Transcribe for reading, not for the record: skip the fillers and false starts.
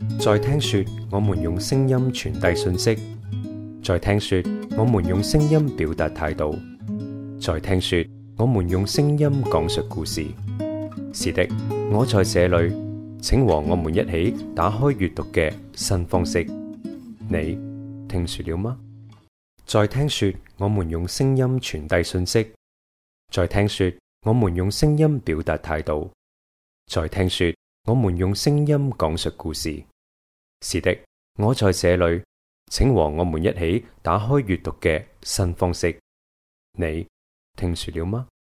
在聽說，我們用聲音傳遞信息；在聽說，我們用聲音表達態度；在聽說，我們用聲音講述故事。是的，我在這裏，請和我們一起打開閱讀嘅新方式。你聽說了嗎？在聽說，我們用聲音傳遞信息；在聽說，我們用聲音表達態度；在聽說，我們用聲音講述故事。是的，我在這裏，請和我們一起打開閱讀嘅新方式。你聽說了嗎？